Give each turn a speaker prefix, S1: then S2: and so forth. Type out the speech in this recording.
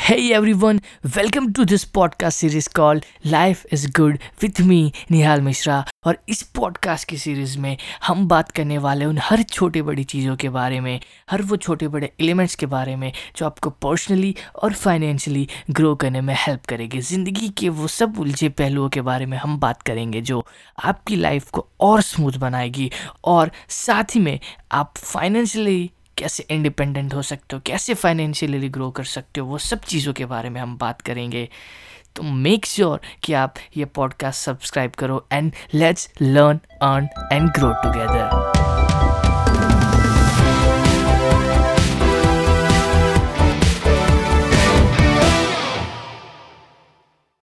S1: Hey everyone, welcome to this podcast series called Life is Good with me निहाल मिश्रा। और इस podcast की series में हम बात करने वाले उन हर छोटे बड़ी चीज़ों के बारे में, हर वो छोटे बड़े एलिमेंट्स के बारे में जो आपको पर्सनली और फाइनेंशियली ग्रो करने में हेल्प करेगी। ज़िंदगी के वो सब उलझे पहलुओं के बारे में हम बात करेंगे जो आपकी लाइफ को और स्मूथ बनाएगी, और साथ ही में आप फाइनेंशियली कैसे इंडिपेंडेंट हो सकते हो, कैसे फाइनेंशियली ग्रो कर सकते हो, वो सब चीज़ों के बारे में हम बात करेंगे। तो मेक श्योर कि आप ये पॉडकास्ट सब्सक्राइब करो and let's learn earn and grow together.